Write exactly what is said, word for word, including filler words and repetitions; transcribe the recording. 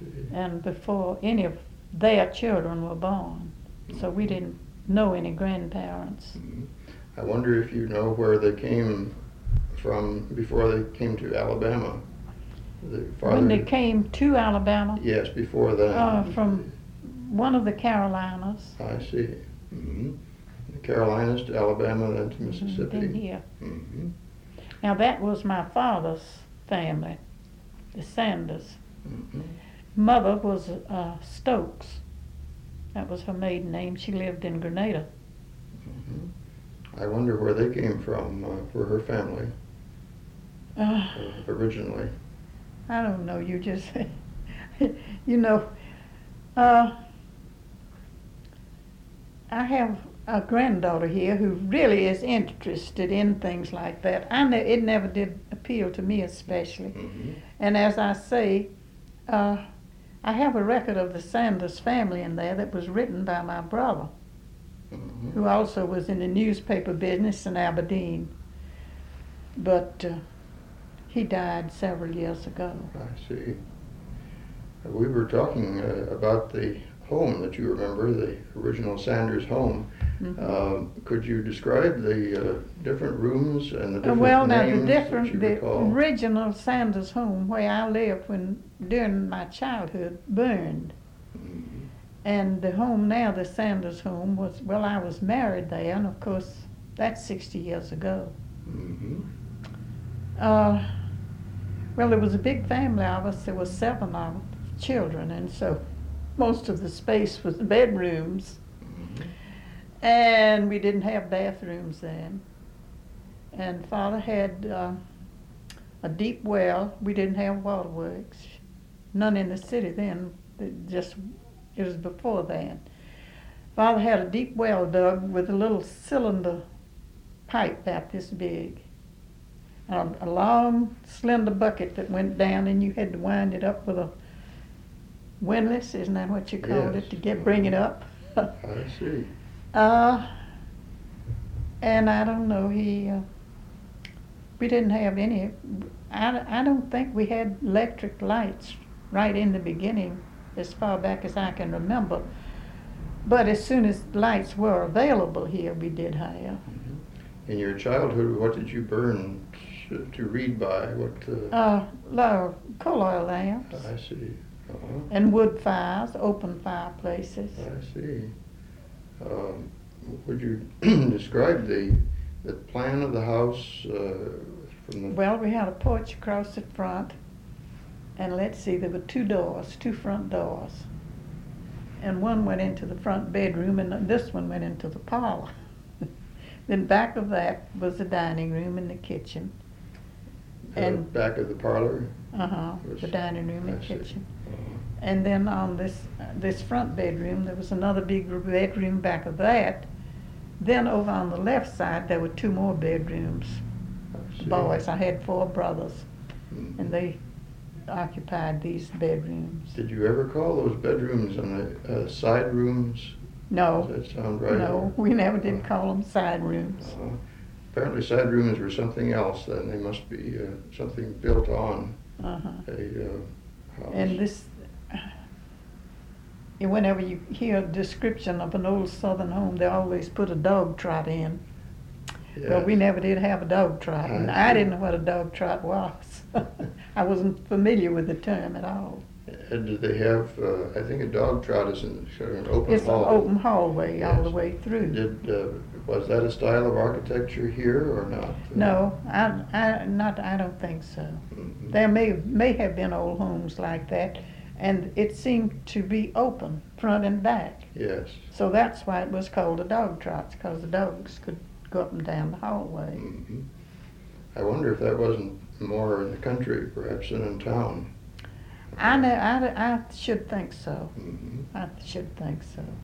see. And before any of their children were born. So we didn't know any grandparents. Mm-hmm. I wonder if you know where they came from before they came to Alabama. The father, When they came to Alabama, yes, before that. uh, from one of the Carolinas. I see. Mm-hmm. The Carolinas to Alabama, then to Mississippi. Then here. Mm-hmm. Now that was my father's family, the Sanders. Mm-hmm. Mother was uh, Stokes. That was her maiden name. She lived in Grenada. Mm-hmm. I wonder where they came from, uh, for her family, Uh, uh, originally. I don't know. You just, you know, uh, I have a granddaughter here who really is interested in things like that. I ne- it never did appeal to me especially. Mm-hmm. And as I say, uh, I have a record of the Sanders family in there that was written by my brother, Mm-hmm. who also was in the newspaper business in Aberdeen. But uh, he died several years ago. I see. Uh, we were talking uh, about the home that you remember, the original Sanders home. Mm-hmm. Um, could you describe the uh, different rooms and the Uh, different well, now names the that different, you the recall? original Sanders home where I lived when during my childhood burned, Mhm. and the home now, the Sanders home, was well, I was married there, and of course that's sixty years ago. Mhm. Uh, well, there was a big family of us. There was seven of children, and so most of the space was the bedrooms, Mhm. and we didn't have bathrooms then. And Father had uh, a deep well. We didn't have waterworks, none in the city then. It just it was before that. Father had a deep well dug with a little cylinder pipe about this big, a, a long slender bucket that went down, and you had to wind it up with a windlass. Isn't that what you called Yes. it, to get bring it up? I see. Uh, and I don't know, he, uh, we didn't have any, I, I don't think we had electric lights right in the beginning, as far back as I can remember. But as soon as lights were available here, we did have. Mhm. In your childhood, what did you burn to, to read by? What? Uh, Uh, lo- coal oil lamps I see. Uh-huh. and wood fires, open fireplaces. I see. Um, would you describe the the plan of the house uh, from the? Well, we had a porch across the front, and let's see, there were two doors, two front doors. And one went into the front bedroom, and this one went into the parlor. Then back of that was the dining room and the kitchen. the And back of the parlor. uh-huh, Was- the dining room and I see. kitchen. Uh-huh. And then on this uh, this front bedroom, there was another big bedroom back of that. Then over on the left side, there were two more bedrooms. I see. Boys, I had four brothers, Mhm. and they occupied these bedrooms. Did you ever call those bedrooms on the uh, side rooms? No, Does that sound right? no, we never did call them side rooms. Uh, apparently side rooms were something else then. They must be uh, something built on Uh-huh. a uh, house. And this, and whenever you hear a description of an old southern home, they always put a dog trot in. Well, we Yes. never did have a dog trot, and I I see. didn't know what a dog trot was. I wasn't familiar with the term at all. And did they have, uh, I think a dog trot is in sort of an open It's an hall. open hallway all the Yes. way through. Did, uh, was that a style of architecture here or not? No, I, I, not, I don't think so. Mhm. There may, may have been old homes like that, and it seemed to be open, front and back. Yes. So that's why it was called a dog trot, because the dogs could go up and down the hallway. Mhm. I wonder if that wasn't more in the country, perhaps, than in town. I know, I, I should think so. Mhm. I should think so.